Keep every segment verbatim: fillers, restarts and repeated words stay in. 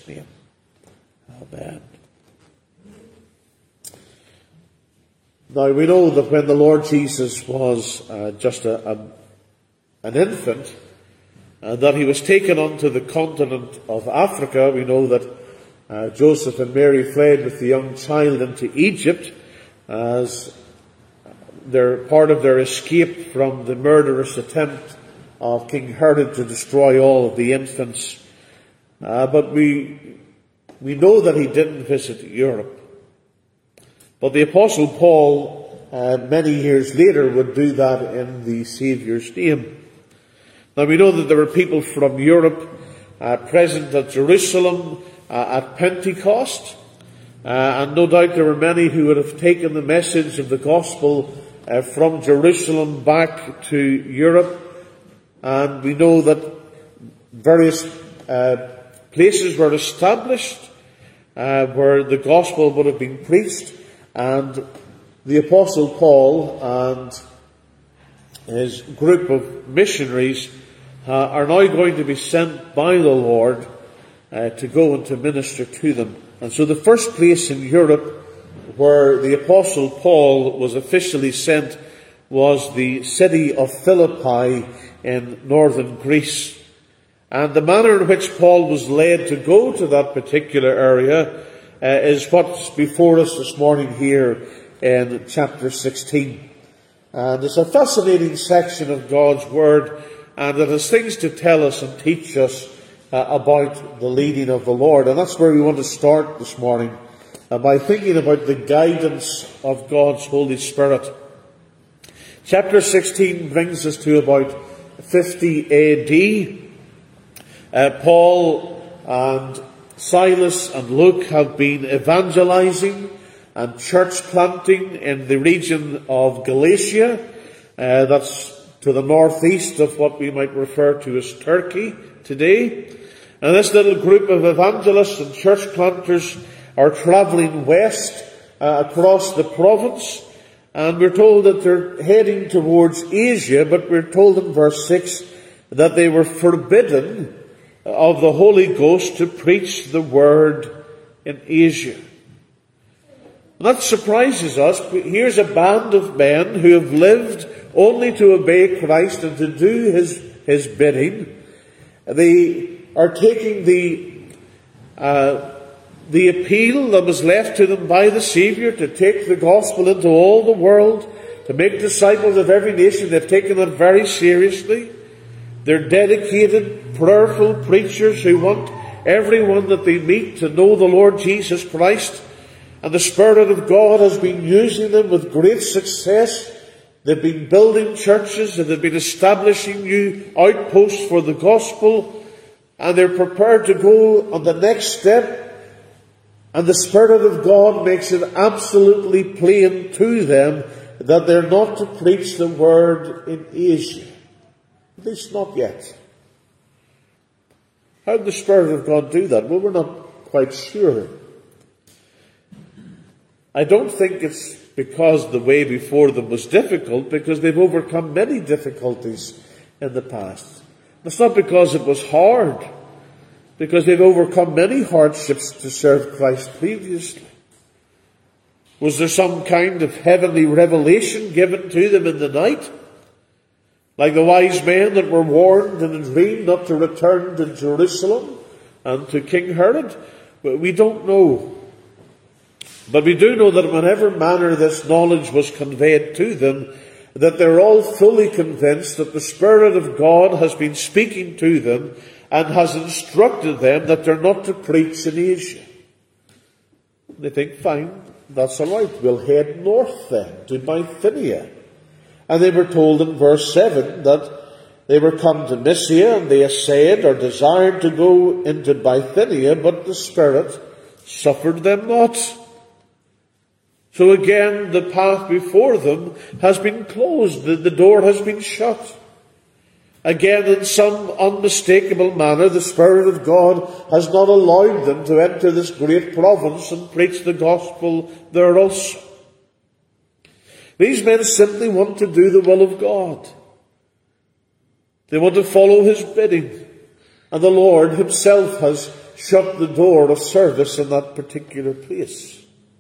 Christ's name. Amen. Now we know that when the Lord Jesus was uh, just a, a, an infant, and that he was taken onto the continent of Africa, we know that uh, Joseph and Mary fled with the young child into Egypt as their part of their escape from the murderous attempt of King Herod to destroy all of the infants. Uh, but we we know that he didn't visit Europe. But the Apostle Paul, uh, many years later, would do that in the Saviour's name. Now we know that there were people from Europe uh, present at Jerusalem uh, at Pentecost, uh, and no doubt there were many who would have taken the message of the gospel uh, from Jerusalem back to Europe. And we know that various uh, places were established uh, where the gospel would have been preached, and the Apostle Paul and his group of missionaries uh, are now going to be sent by the Lord uh, to go and to minister to them. And so the first place in Europe where the Apostle Paul was officially sent was the city of Philippi in northern Greece. And the manner in which Paul was led to go to that particular area uh, is what's before us this morning here in chapter sixteen. And it's a fascinating section of God's Word, and it has things to tell us and teach us uh, about the leading of the Lord. And that's where we want to start this morning, uh, by thinking about the guidance of God's Holy Spirit. Chapter sixteen brings us to about fifty A D. Uh, Paul and Silas and Luke have been evangelizing and church planting in the region of Galatia. Uh, that's to the northeast of what we might refer to as Turkey today. And this little group of evangelists and church planters are travelling west uh, across the province. And we're told that they're heading towards Asia, but we're told in verse six that they were forbidden of the Holy Ghost to preach the word in Asia. And that surprises us. Here's a band of men who have lived only to obey Christ and to do his, his bidding. They are taking the, uh, the appeal that was left to them by the Saviour to take the gospel into all the world, to make disciples of every nation. They've taken that very seriously. They're dedicated, prayerful preachers who want everyone that they meet to know the Lord Jesus Christ. And the Spirit of God has been using them with great success. They've been building churches and they've been establishing new outposts for the gospel. And they're prepared to go on the next step. And the Spirit of God makes it absolutely plain to them that they're not to preach the word in Asia. At least not yet. How did the Spirit of God do that? Well, we're not quite sure. I don't think it's because the way before them was difficult, because they've overcome many difficulties in the past. It's not because it was hard, because they've overcome many hardships to serve Christ previously. Was there some kind of heavenly revelation given to them in the night? Like the wise men that were warned in a dream not to return to Jerusalem and to King Herod? We don't know. But we do know that in whatever manner this knowledge was conveyed to them, that they're all fully convinced that the Spirit of God has been speaking to them and has instructed them that they're not to preach in Asia. They think, fine, that's all right. We'll head north then to Bithynia. And they were told in verse seven that they were come to Mysia, and they essayed or desired to go into Bithynia, but the Spirit suffered them not. So again, the path before them has been closed. The, the door has been shut. Again, in some unmistakable manner, the Spirit of God has not allowed them to enter this great province and preach the gospel there also. These men simply want to do the will of God. They want to follow his bidding. And the Lord himself has shut the door of service in that particular place.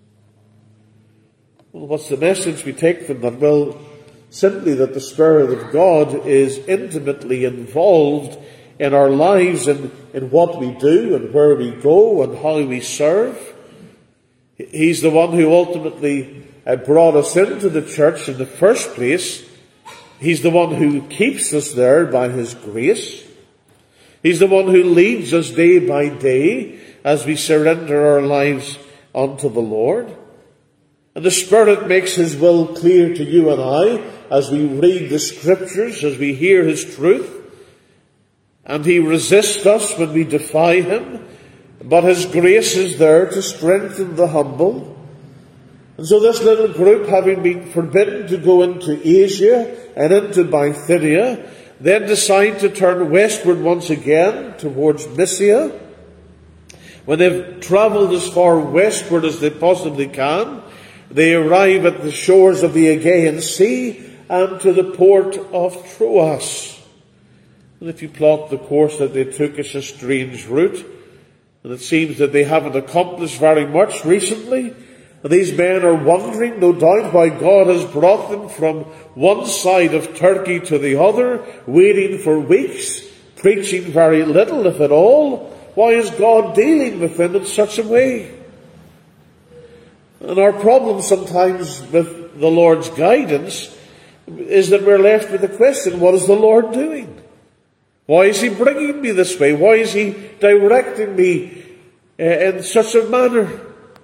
Well, what's the message we take from that? Well, simply that the Spirit of God is intimately involved in our lives and in what we do and where we go and how we serve. He's the one who ultimately brought us into the church in the first place. He's the one who keeps us there by His grace. He's the one who leads us day by day as we surrender our lives unto the Lord. And the Spirit makes His will clear to you and I as we read the Scriptures, as we hear His truth. And He resists us when we defy Him. But His grace is there to strengthen the humble. And so this little group, having been forbidden to go into Asia and into Bithynia, then decide to turn westward once again towards Mysia. When they've travelled as far westward as they possibly can, they arrive at the shores of the Aegean Sea and to the port of Troas. And if you plot the course that they took, it's a strange route. And it seems that they haven't accomplished very much recently. And these men are wondering, no doubt, why God has brought them from one side of Turkey to the other, waiting for weeks, preaching very little, if at all. Why is God dealing with them in such a way? And our problem sometimes with the Lord's guidance is that we're left with the question, what is the Lord doing? Why is He bringing me this way? Why is He directing me in such a manner?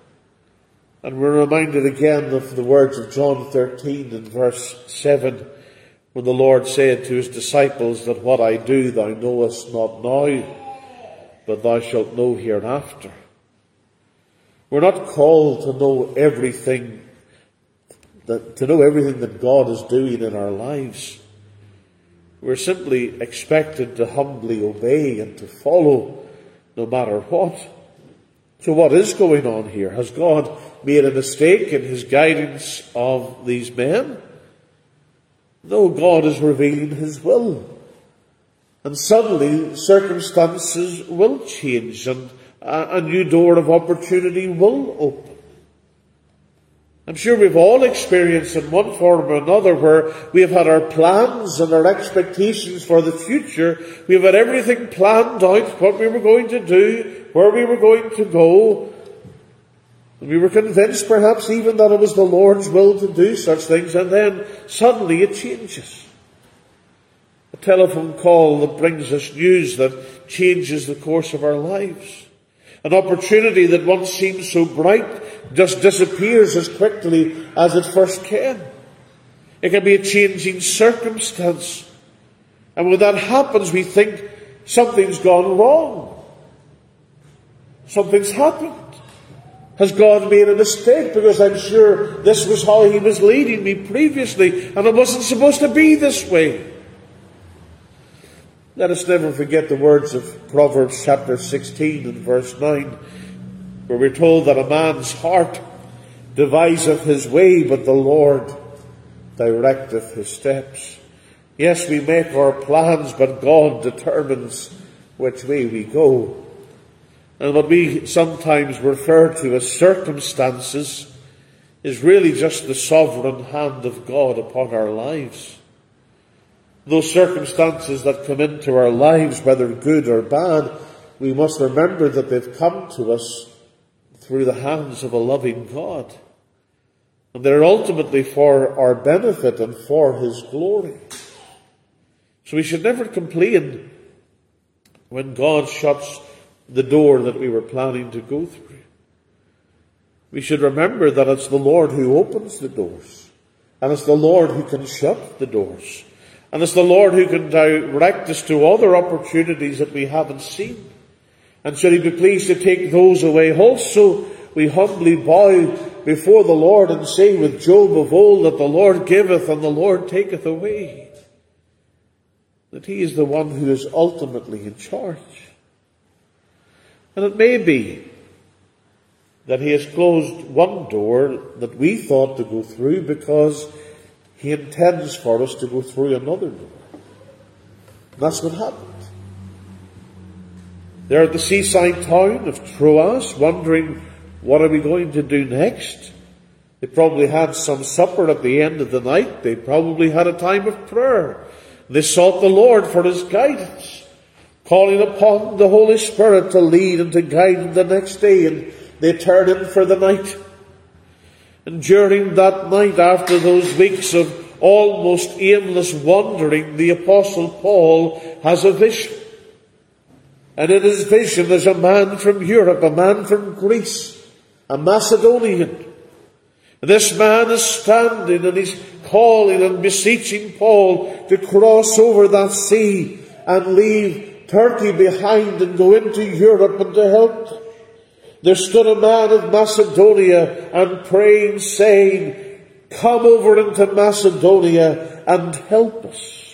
And we're reminded again of the words of John thirteen in verse seven, when the Lord said to His disciples that what I do thou knowest not now, but thou shalt know hereafter. We're not called to know everything, that, to know everything that God is doing in our lives. We're simply expected to humbly obey and to follow no matter what. So what is going on here? Has God made a mistake in His guidance of these men? No, God is revealing His will. And suddenly circumstances will change and a, a new door of opportunity will open. I'm sure we've all experienced in one form or another where we have had our plans and our expectations for the future. We've had everything planned out, what we were going to do, where we were going to go. And we were convinced perhaps even that it was the Lord's will to do such things, and then suddenly it changes. A telephone call that brings us news that changes the course of our lives. An opportunity that once seemed so bright just disappears as quickly as it first came. It can be a changing circumstance. And when that happens, we think something's gone wrong. Something's happened. Has God made a mistake? Because I'm sure this was how He was leading me previously, and it wasn't supposed to be this way. Let us never forget the words of Proverbs chapter sixteen and verse nine, where we're told that a man's heart deviseth his way, but the Lord directeth his steps. Yes, we make our plans, but God determines which way we go. And what we sometimes refer to as circumstances is really just the sovereign hand of God upon our lives. Those circumstances that come into our lives, whether good or bad, we must remember that they've come to us through the hands of a loving God. And they're ultimately for our benefit and for His glory. So we should never complain when God shuts the door that we were planning to go through. We should remember that it's the Lord who opens the doors, and it's the Lord who can shut the doors. And it's the Lord who can direct us to other opportunities that we haven't seen. And should He be pleased to take those away also, we humbly bow before the Lord and say with Job of old that the Lord giveth and the Lord taketh away. That He is the one who is ultimately in charge. And it may be that He has closed one door that we thought to go through because He intends for us to go through another door. And that's what happened. They're at the seaside town of Troas, wondering, what are we going to do next? They probably had some supper at the end of the night. They probably had a time of prayer. They sought the Lord for His guidance, calling upon the Holy Spirit to lead and to guide them the next day. And they turn in for the night. And during that night, after those weeks of almost aimless wandering, the Apostle Paul has a vision. And in his vision there's a man from Europe, a man from Greece, a Macedonian. And this man is standing and he's calling and beseeching Paul to cross over that sea and leave Turkey behind and go into Europe and to help them. There stood a man of Macedonia and praying, saying, come over into Macedonia and help us.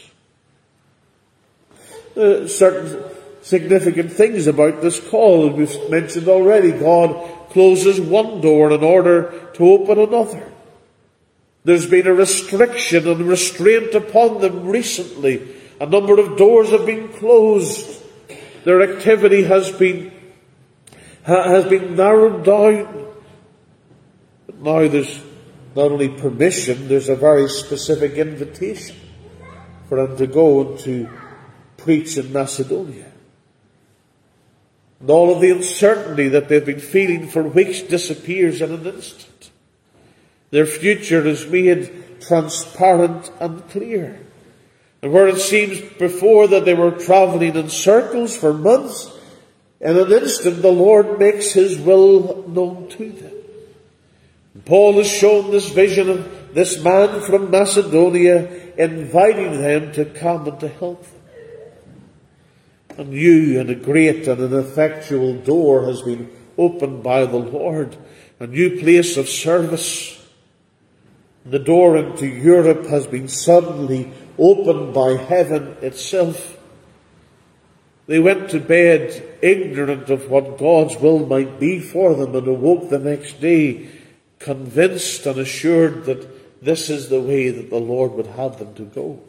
Uh, certain significant things about this call. We've mentioned already, God closes one door in order to open another. There's been a restriction and restraint upon them recently. A number of doors have been closed. Their activity has been has been narrowed down. But now there's not only permission, there's a very specific invitation for them to go and to preach in Macedonia. And all of the uncertainty that they've been feeling for weeks disappears in an instant. Their future is made transparent and clear. And where it seems before that they were travelling in circles for months, in an instant the Lord makes His will known to them. And Paul has shown this vision of this man from Macedonia inviting them to come and to help them. A new and a great and an effectual door has been opened by the Lord. A new place of service. The door into Europe has been suddenly opened by heaven itself. They went to bed ignorant of what God's will might be for them and awoke the next day convinced and assured that this is the way that the Lord would have them to go.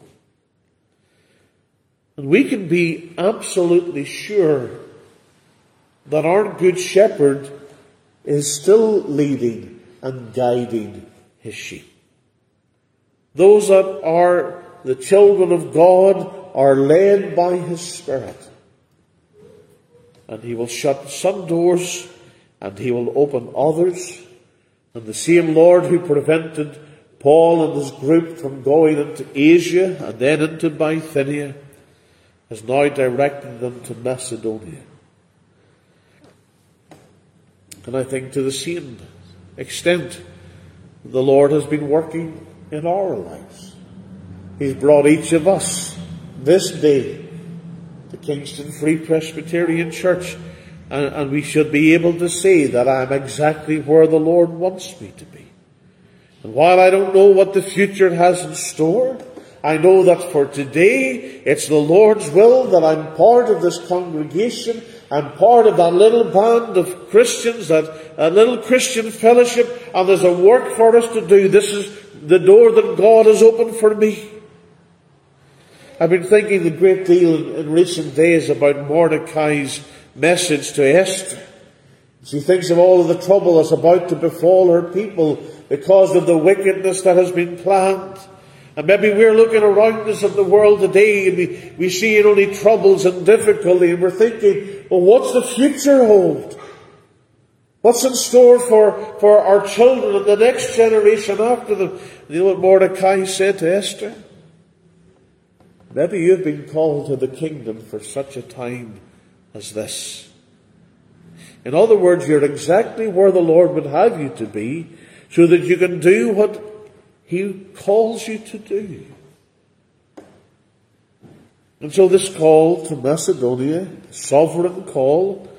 And we can be absolutely sure that our Good Shepherd is still leading and guiding His sheep. Those that are the children of God are led by His Spirit. And He will shut some doors and He will open others. And the same Lord who prevented Paul and his group from going into Asia and then into Bithynia has now directed them to Macedonia. And I think to the same extent the Lord has been working in our lives. He's brought each of us this day to Kingston Free Presbyterian Church, and, and we should be able to say that I'm exactly where the Lord wants me to be. And while I don't know what the future has in store, I know that for today it's the Lord's will that I'm part of this congregation. I'm part of that little band of Christians, that, that little Christian fellowship, and there's a work for us to do. This is the door that God has opened for me. I've been thinking a great deal in, in recent days about Mordecai's message to Esther. She thinks of all of the trouble that's about to befall her people because of the wickedness that has been planned. And maybe we're looking around us in the world today and we, we see only troubles and difficulty, and we're thinking, well, what's the future hold? What's in store for, for our children and the next generation after them? You know what Mordecai said to Esther? Maybe you've been called to the kingdom for such a time as this. In other words, you're exactly where the Lord would have you to be so that you can do what He calls you to do. And so this call to Macedonia, sovereign call,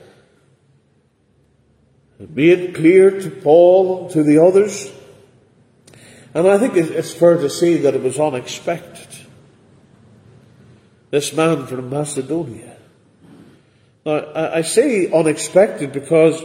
made clear to Paul and to the others. And I think it's fair to say that it was unexpected. This man from Macedonia. Now, I say unexpected because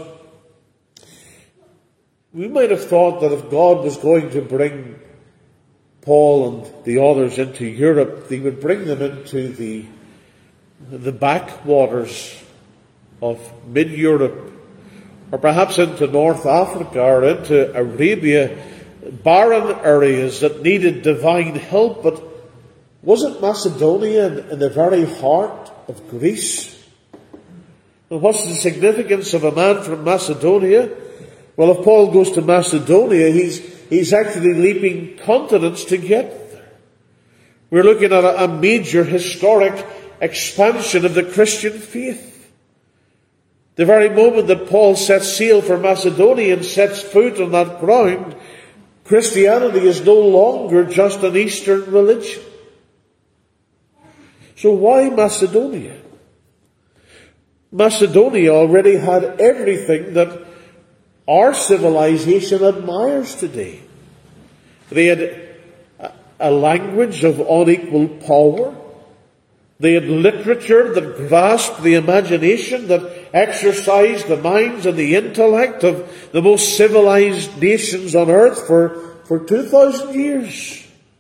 we might have thought that if God was going to bring Paul and the others into Europe, He would bring them into the, the backwaters of mid-Europe, or perhaps into North Africa or into Arabia, barren areas that needed divine help. But wasn't Macedonia in, in the very heart of Greece? And what's the significance of a man from Macedonia? Well, if Paul goes to Macedonia, he's, he's actually leaping continents to get there. We're looking at a, a major historic expansion of the Christian faith. The very moment that Paul sets sail for Macedonia and sets foot on that ground, Christianity is no longer just an Eastern religion. So why Macedonia? Macedonia already had everything that our civilization admires today. They had a language of unequal power. They had literature that grasped the imagination, that exercised the minds and the intellect of the most civilized nations on earth for, for two thousand years.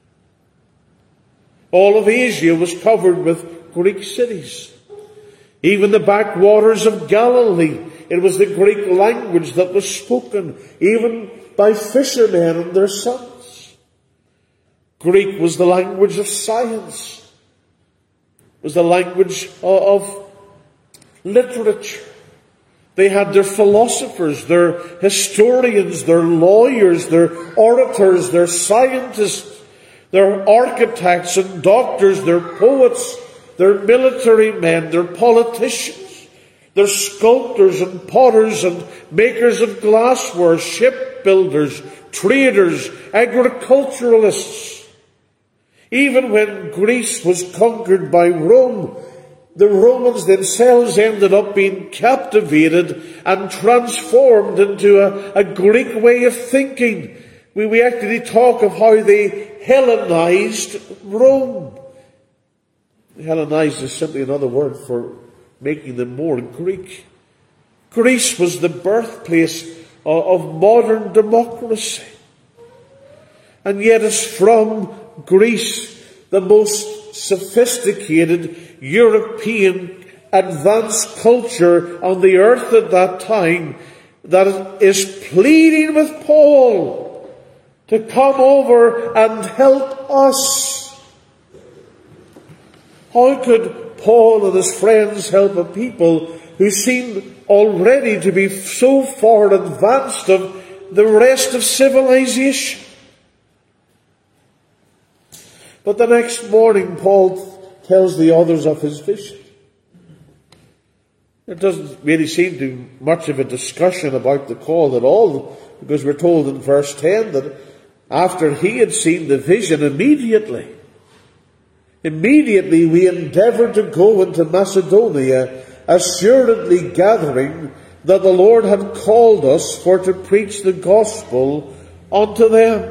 All of Asia was covered with Greek cities. Even the backwaters of Galilee, it was the Greek language that was spoken, even by fishermen and their sons. Greek was the language of science. It was the language of literature. They had their philosophers, their historians, their lawyers, their orators, their scientists, their architects and doctors, their poets, their military men, their politicians, their sculptors and potters and makers of glassware, shipbuilders, traders, agriculturalists. Even when Greece was conquered by Rome, the Romans themselves ended up being captivated and transformed into a, a Greek way of thinking. We, we actually talk of how they Hellenized Rome. Hellenized is simply another word for making them more Greek. Greece was the birthplace of, of modern democracy. And yet it's from Greece, the most sophisticated European advanced culture on the earth at that time, that is pleading with Paul to come over and help us. How could Paul and his friends help a people who seemed already to be so far advanced of the rest of civilization? But the next morning, Paul tells the others of his vision. There doesn't really seem to be much of a discussion about the call at all, because we're told in verse ten that after he had seen the vision, immediately, immediately we endeavoured to go into Macedonia, assuredly gathering that the Lord had called us for to preach the gospel unto them.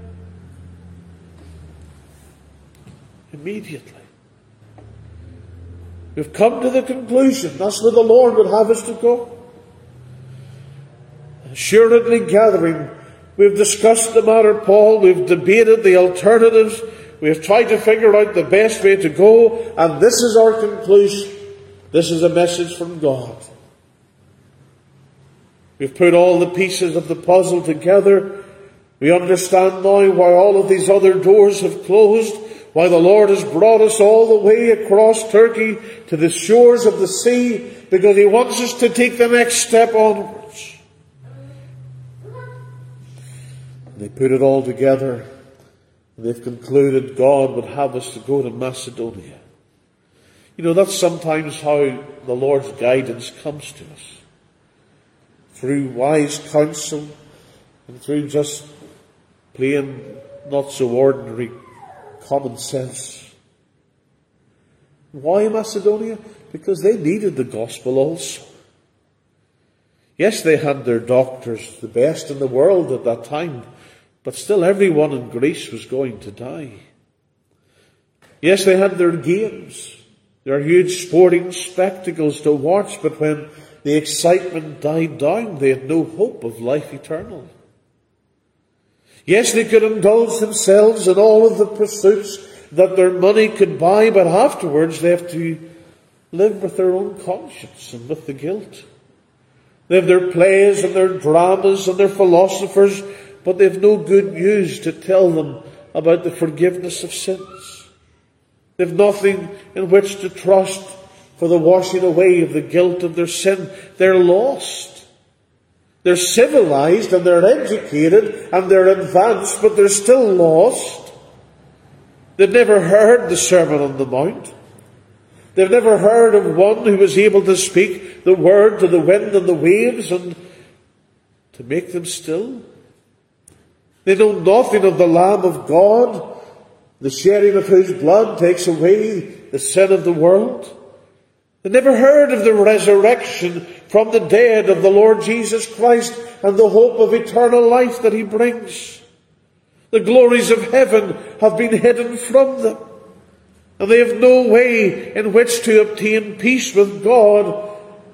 Immediately. We've come to the conclusion that's where the Lord would have us to go. Assuredly gathering. We've discussed the matter, Paul. We've debated the alternatives. We've tried to figure out the best way to go. And this is our conclusion. This is a message from God. We've put all the pieces of the puzzle together. We understand now why all of these other doors have closed. Why the Lord has brought us all the way across Turkey to the shores of the sea. Because He wants us to take the next step onwards. They put it all together. And they've concluded God would have us to go to Macedonia. You know, that's sometimes how the Lord's guidance comes to us. Through wise counsel and through just plain, not so ordinary common sense. Why Macedonia? Because they needed the gospel also. Yes, they had their doctors, the best in the world at that time, but still everyone in Greece was going to die. Yes, they had their games, their huge sporting spectacles to watch, but when the excitement died down, they had no hope of life eternal. Yes, they could indulge themselves in all of the pursuits that their money could buy, but afterwards they have to live with their own conscience and with the guilt. They have their plays and their dramas and their philosophers, but they have no good news to tell them about the forgiveness of sins. They have nothing in which to trust for the washing away of the guilt of their sin. They're lost. They're civilized and they're educated and they're advanced, but they're still lost. They've never heard the Sermon on the Mount. They've never heard of one who was able to speak the word to the wind and the waves and to make them still. They know nothing of the Lamb of God, the shedding of whose blood takes away the sin of the world. They never heard of the resurrection from the dead of the Lord Jesus Christ and the hope of eternal life that He brings. The glories of heaven have been hidden from them, and they have no way in which to obtain peace with God.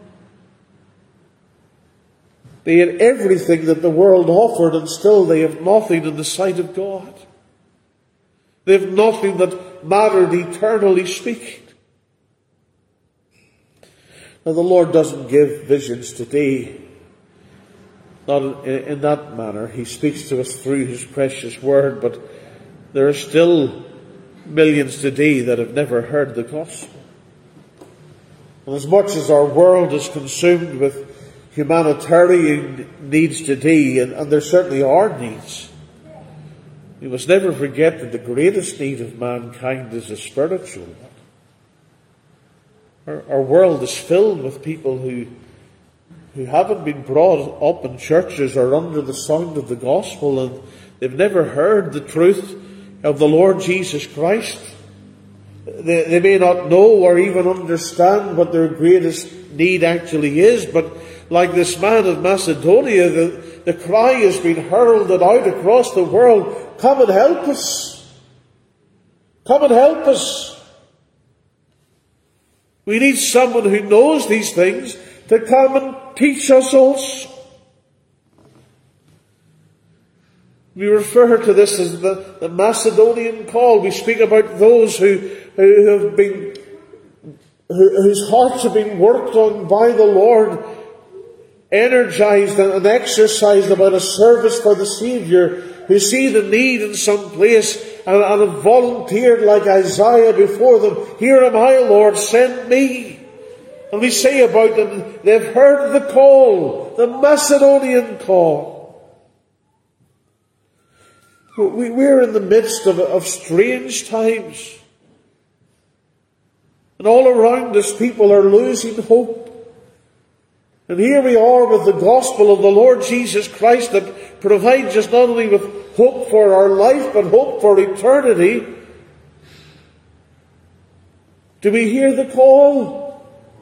They had everything that the world offered, and still they have nothing in the sight of God. They have nothing that mattered eternally speaking. Now the Lord doesn't give visions today, not in, in that manner. He speaks to us through His precious word, but there are still millions today that have never heard the gospel. And as much as our world is consumed with humanitarian needs today, and, and there certainly are needs, we must never forget that the greatest need of mankind is a spiritual one. Our, our world is filled with people who, who haven't been brought up in churches or under the sound of the gospel, and they've never heard the truth of the Lord Jesus Christ. They, they may not know or even understand what their greatest need actually is, but like this man of Macedonia, the, the cry has been hurled out across the world, come and help us. Come and help us. We need someone who knows these things to come and teach us also. We refer to this as the, the Macedonian call. We speak about those who, who have been, who, whose hearts have been worked on by the Lord, energized and exercised about a service for the Saviour, who see the need in some place and, and have volunteered like Isaiah before them. Here am I, Lord, send me. And we say about them, they've heard the call, the Macedonian call. We, we're in the midst of, of strange times. And all around us people are losing hope. And here we are with the gospel of the Lord Jesus Christ that provides us not only with hope for our life, but hope for eternity. Do we hear the call?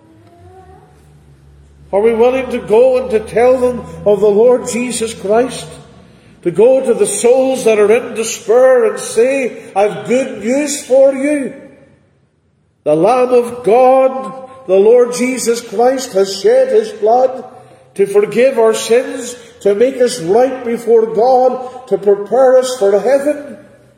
Are we willing to go and to tell them of the Lord Jesus Christ? To go to the souls that are in despair and say, I've good news for you. The Lamb of God, the Lord Jesus Christ, has shed His blood to forgive our sins, to make us right before God, to prepare us for heaven.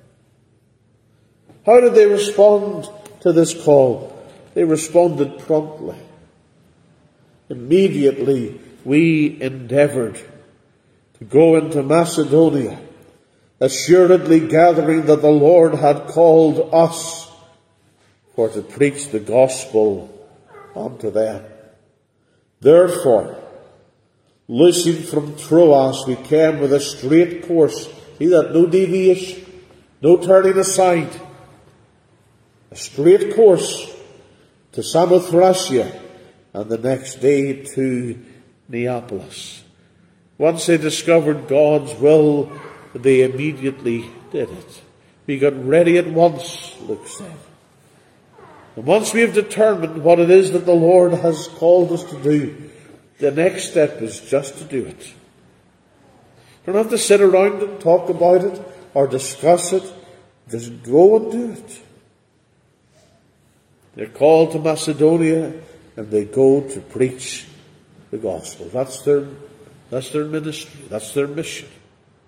How did they respond to this call? They responded promptly. Immediately we endeavoured to go into Macedonia, assuredly gathering that the Lord had called us for to preach the gospel unto them. Therefore, loosing from Troas, we came with a straight course. See that? No deviation, no turning aside. A straight course to Samothracia, and the next day to Neapolis. Once they discovered God's will, they immediately did it. We got ready at once, Luke said. And once we have determined what it is that the Lord has called us to do, the next step is just to do it. You don't have to sit around and talk about it or discuss it. Just go and do it. They're called to Macedonia and they go to preach the gospel. That's their, that's their ministry. That's their mission.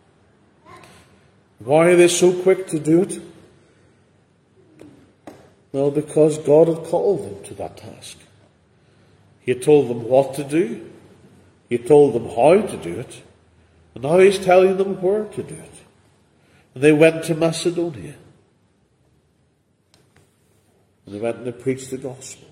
Why are they so quick to do it? Well, because God had called them to that task. He had told them what to do. He had told them how to do it. And now he's telling them where to do it. And they went to Macedonia. And they went and they preached the gospel.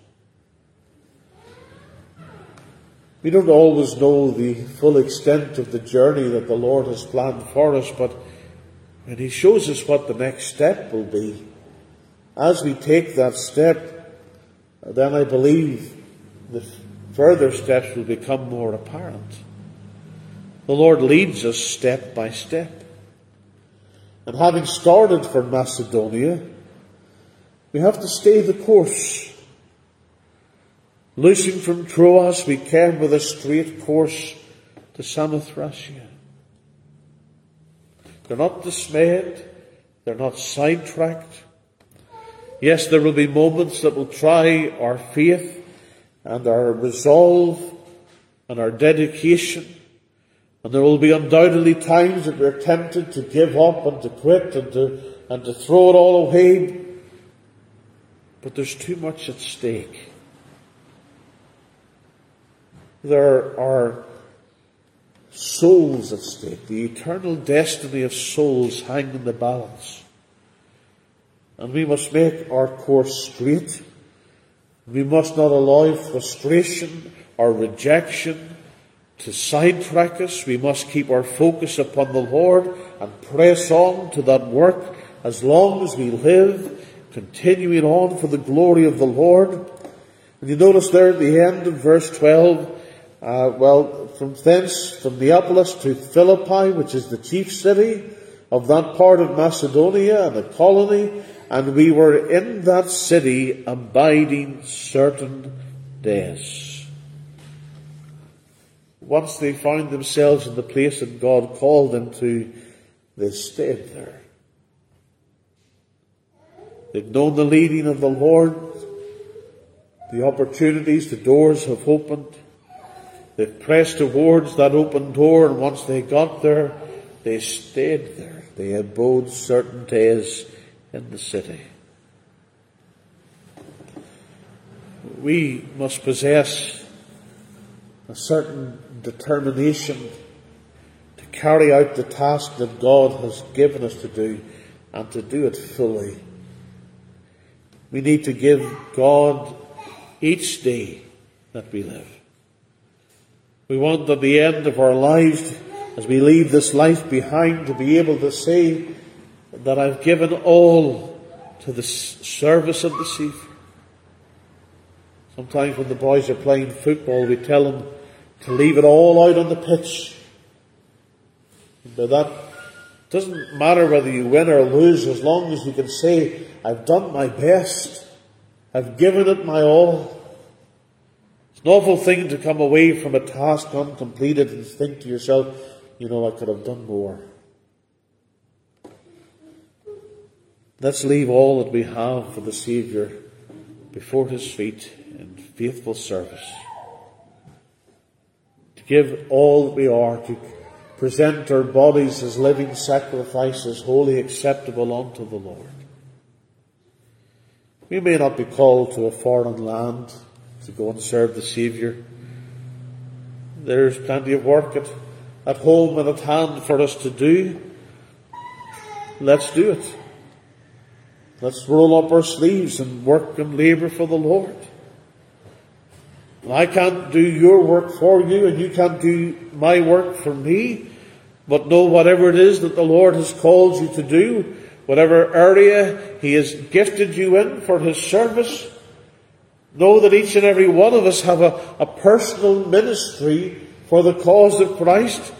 We don't always know the full extent of the journey that the Lord has planned for us, but when he shows us what the next step will be, as we take that step, then I believe the further steps will become more apparent. The Lord leads us step by step. And having started for Macedonia, we have to stay the course. Loosing from Troas, we came with a straight course to Samothracia. They're not dismayed. They're not sidetracked. Yes, there will be moments that will try our faith and our resolve and our dedication. And there will be undoubtedly times that we're tempted to give up and to quit and to, and to throw it all away. But there's too much at stake. There are souls at stake. The eternal destiny of souls hang in the balance. And we must make our course straight. We must not allow frustration or rejection to sidetrack us. We must keep our focus upon the Lord and press on to that work as long as we live, continuing on for the glory of the Lord. And you notice there at the end of verse twelve, Uh, well, from thence, from Neapolis to Philippi, which is the chief city of that part of Macedonia and a colony, and we were in that city abiding certain days. Once they found themselves in the place that God called them to, they stayed there. They've known the leading of the Lord, the opportunities, the doors have opened. They pressed towards that open door, and once they got there, they stayed there. They abode certain days in the city. We must possess a certain determination to carry out the task that God has given us to do, and to do it fully. We need to give God each day that we live. We want at the end of our lives, as we leave this life behind, to be able to say that I've given all to the service of the Saviour. Sometimes when the boys are playing football, we tell them to leave it all out on the pitch. But that doesn't matter whether you win or lose, as long as you can say, I've done my best. I've given it my all. It's an awful thing to come away from a task uncompleted and think to yourself, you know, I could have done more. Let's leave all that we have for the Saviour before his feet in faithful service. To give all that we are, to present our bodies as living sacrifices, wholly acceptable unto the Lord. We may not be called to a foreign land to go and serve the Saviour. There's plenty of work at, at home and at hand for us to do. Let's do it. Let's roll up our sleeves and work and labour for the Lord. And I can't do your work for you, and you can't do my work for me, but know whatever it is that the Lord has called you to do, whatever area he has gifted you in for his service, know that each and every one of us have a, a personal ministry for the cause of Christ.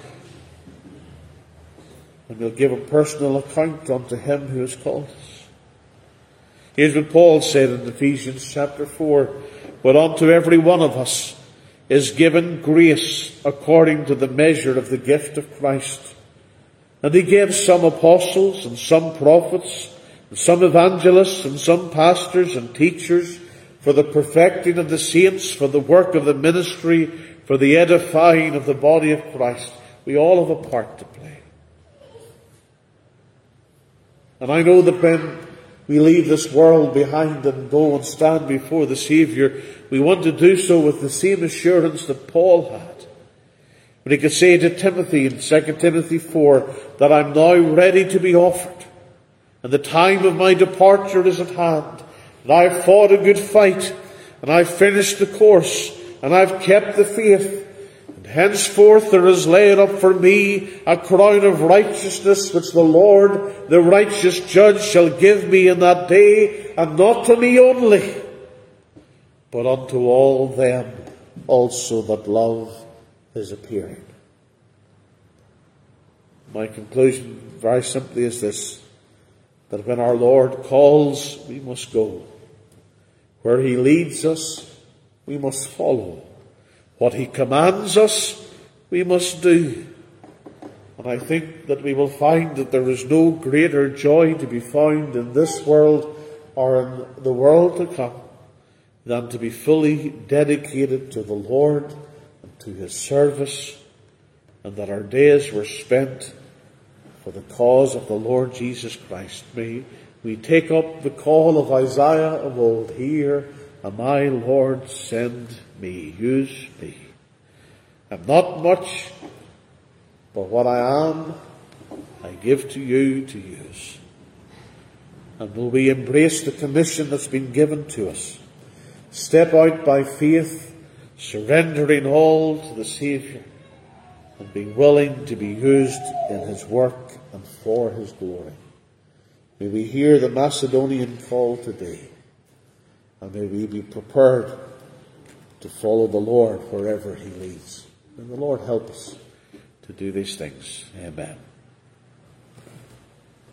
And we'll give a personal account unto him who has called us. Here's what Paul said in Ephesians chapter four. But unto every one of us is given grace according to the measure of the gift of Christ. And he gave some apostles, and some prophets, and some evangelists, and some pastors and teachers, for the perfecting of the saints, for the work of the ministry, for the edifying of the body of Christ. We all have a part to play. And I know that when we leave this world behind and go and stand before the Saviour, we want to do so with the same assurance that Paul had. When he could say to Timothy in Second Timothy four, that I'm now ready to be offered, and the time of my departure is at hand, and I've fought a good fight, and I've finished the course, and I've kept the faith, and henceforth there is laid up for me a crown of righteousness, which the Lord, the righteous judge, shall give me in that day, and not to me only, but unto all them also that love his appearing. My conclusion very simply is this, that when our Lord calls, we must go. Where he leads us, we must follow. What he commands us, we must do. And I think that we will find that there is no greater joy to be found in this world or in the world to come than to be fully dedicated to the Lord and to his service, and that our days were spent for the cause of the Lord Jesus Christ. May we take up the call of Isaiah of old, "Here am I, Lord, send me, use me. I'm not much, but what I am, I give to you to use." And will we embrace the commission that's been given to us? Step out by faith, surrendering all to the Saviour, and being willing to be used in his work and for his glory. May we hear the Macedonian call today, and may we be prepared to follow the Lord wherever he leads. May the Lord help us to do these things. Amen.